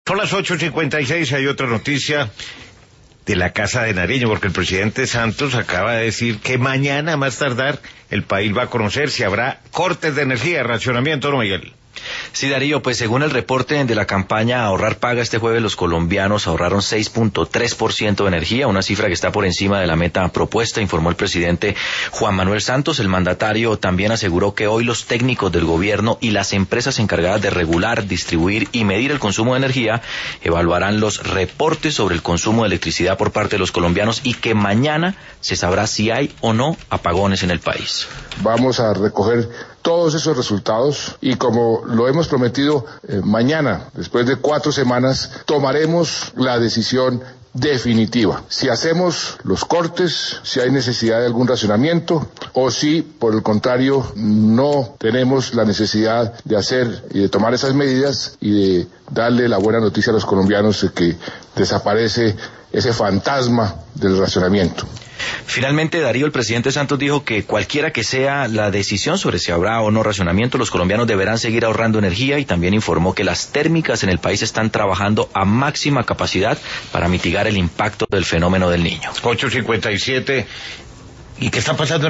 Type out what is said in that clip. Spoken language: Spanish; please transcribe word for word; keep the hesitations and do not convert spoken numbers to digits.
Son las ocho cincuenta y seis, hay otra noticia de la Casa de Nariño, porque el presidente Santos acaba de decir que mañana, a más tardar, el país va a conocer si habrá cortes de energía, racionamiento, ¿no, Miguel? Sí, Darío, pues según el reporte de la campaña Ahorrar Paga, este jueves los colombianos ahorraron seis punto tres por ciento de energía, una cifra que está por encima de la meta propuesta, informó el presidente Juan Manuel Santos. El mandatario también aseguró que hoy los técnicos del gobierno y las empresas encargadas de regular, distribuir y medir el consumo de energía evaluarán los reportes sobre el consumo de electricidad por parte de los colombianos y que mañana se sabrá si hay o no apagones en el país. Vamos a recoger todos esos resultados y, como lo hemos prometido, eh, mañana, después de cuatro semanas, tomaremos la decisión definitiva. Si hacemos los cortes, si hay necesidad de algún racionamiento o si, por el contrario, no tenemos la necesidad de hacer y de tomar esas medidas y de darle la buena noticia a los colombianos de que desaparece ese fantasma del racionamiento. Finalmente, Darío, el presidente Santos dijo que cualquiera que sea la decisión sobre si habrá o no racionamiento, los colombianos deberán seguir ahorrando energía, y también informó que las térmicas en el país están trabajando a máxima capacidad para mitigar el impacto del fenómeno del Niño. ocho cincuenta y siete, ¿y qué está pasando?